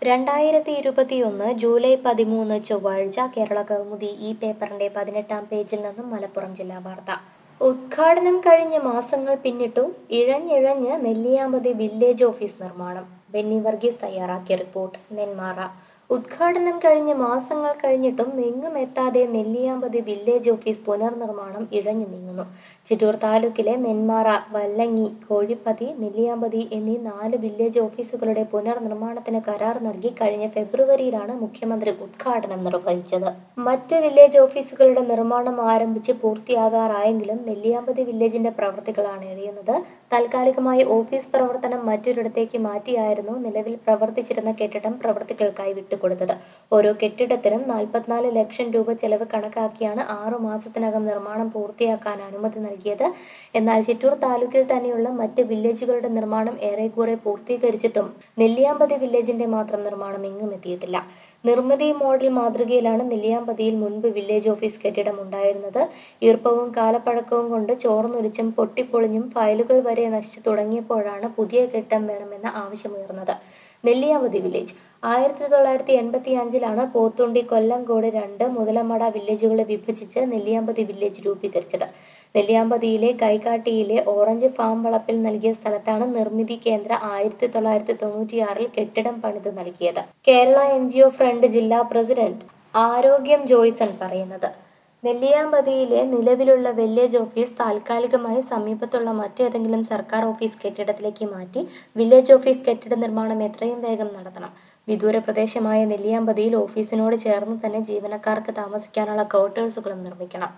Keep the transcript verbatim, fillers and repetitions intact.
രണ്ടായിരത്തി ഇരുപത്തിയൊന്ന് ജൂലൈ പതിമൂന്ന് ചൊവ്വാഴ്ച കേരള കൗമുദി ഈ പേപ്പറിന്റെ പതിനെട്ടാം പേജിൽ നിന്നും മലപ്പുറം ജില്ലാ വാർത്ത. ഉദ്ഘാടനം കഴിഞ്ഞ് മാസങ്ങൾ പിന്നിട്ടും ഇഴഞ്ഞിഴഞ്ഞ് നെല്ലിയാമ്പതി വില്ലേജ് ഓഫീസ് നിർമ്മാണം. ബെന്നി വർഗീസ് തയ്യാറാക്കിയ റിപ്പോർട്ട്. നെന്മാറ. ഉദ്ഘാടനം കഴിഞ്ഞ് മാസങ്ങൾ കഴിഞ്ഞിട്ടും എങ്ങും എത്താതെ നെല്ലിയാമ്പതി വില്ലേജ് ഓഫീസ് പുനർനിർമ്മാണം ഇഴഞ്ഞു നീങ്ങുന്നു. ചിറ്റൂർ താലൂക്കിലെ നെന്മാറ, വല്ലങ്ങി, കോഴിപ്പതി, നെല്ലിയാമ്പതി എന്നീ നാല് വില്ലേജ് ഓഫീസുകളുടെ പുനർനിർമ്മാണത്തിന് കരാർ നൽകി കഴിഞ്ഞ ഫെബ്രുവരിയിലാണ് മുഖ്യമന്ത്രി ഉദ്ഘാടനം നിർവഹിച്ചത്. മറ്റ് വില്ലേജ് ഓഫീസുകളുടെ നിർമ്മാണം ആരംഭിച്ച് പൂർത്തിയാകാറായെങ്കിലും നെല്ലിയാമ്പതി വില്ലേജിന്റെ പ്രവൃത്തികളാണ് ഇഴയുന്നത്. താൽക്കാലികമായി ഓഫീസ് പ്രവർത്തനം മറ്റൊരിടത്തേക്ക് മാറ്റിയായിരുന്നു നിലവിൽ പ്രവർത്തിച്ചിരുന്ന കെട്ടിടം പ്രവൃത്തികൾക്കായി വിട്ടുകൊടുത്തത്. ഓരോ കെട്ടിടത്തിനും നാൽപ്പത്തിനാല് ലക്ഷം രൂപ ചെലവ് കണക്കാക്കിയാണ് ആറു മാസത്തിനകം നിർമ്മാണം പൂർത്തിയാക്കാൻ അനുമതി നൽകിയത്. എന്നാൽ ചിറ്റൂർ താലൂക്കിൽ തന്നെയുള്ള മറ്റ് വില്ലേജുകളുടെ നിർമ്മാണം ഏറെക്കുറെ പൂർത്തീകരിച്ചിട്ടും നെല്ലിയാമ്പതി വില്ലേജിന്റെ മാത്രം നിർമ്മാണം എങ്ങും എത്തിയിട്ടില്ല. നിർമ്മിതി മോഡൽ മാതൃകയിലാണ് നെല്ലിയാമ്പതിയിൽ മുൻപ് വില്ലേജ് ഓഫീസ് കെട്ടിടം ഉണ്ടായിരുന്നത്. ഈർപ്പവും കാലപ്പഴക്കവും കൊണ്ട് ചോർന്നൊലിച്ചും പൊട്ടിപ്പൊളിഞ്ഞും ഫയലുകൾ വരെ നശിച്ചു തുടങ്ങിയപ്പോഴാണ് പുതിയ കെട്ടിടം വേണമെന്ന ആവശ്യമുയർന്നത്. നെല്ലിയാമ്പതി വില്ലേജ് ആയിരത്തി തൊള്ളായിരത്തി എൺപത്തി അഞ്ചിലാണ് പോത്തുണ്ടി, കൊല്ലങ്കോട് രണ്ട് മുതലമട വില്ലേജുകളെ വിഭജിച്ച് നെല്ലിയാമ്പതി വില്ലേജ് രൂപീകരിച്ചത്. നെല്ലിയാമ്പതിയിലെ കൈകാട്ടിയിലെ ഓറഞ്ച് ഫാം വളപ്പിൽ നൽകിയ സ്ഥലത്താണ് നിർമ്മിതി കേന്ദ്ര ആയിരത്തി തൊള്ളായിരത്തി തൊണ്ണൂറ്റിയാറിൽ കെട്ടിടം പണിത് നൽകിയത്. Kerala N G O front ജില്ലാ പ്രസിഡന്റ് ആരോഗ്യം ജോയ്സൺ പറയുന്നത്. നെല്ലിയാമ്പതിയിലെ നിലവിലുള്ള വില്ലേജ് ഓഫീസ് താൽക്കാലികമായി സമീപത്തുള്ള മറ്റേതെങ്കിലും സർക്കാർ ഓഫീസ് കെട്ടിടത്തിലേക്ക് മാറ്റി വില്ലേജ് ഓഫീസ് കെട്ടിട നിർമ്മാണം എത്രയും വേഗം നടത്തണം. വിദൂര പ്രദേശമായ നെല്ലിയാമ്പതിയിൽ ഓഫീസിനോട് ചേർന്ന് തന്നെ ജീവനക്കാർക്ക് താമസിക്കാനുള്ള ക്വാർട്ടേഴ്സുകളും നിർമ്മിക്കണം.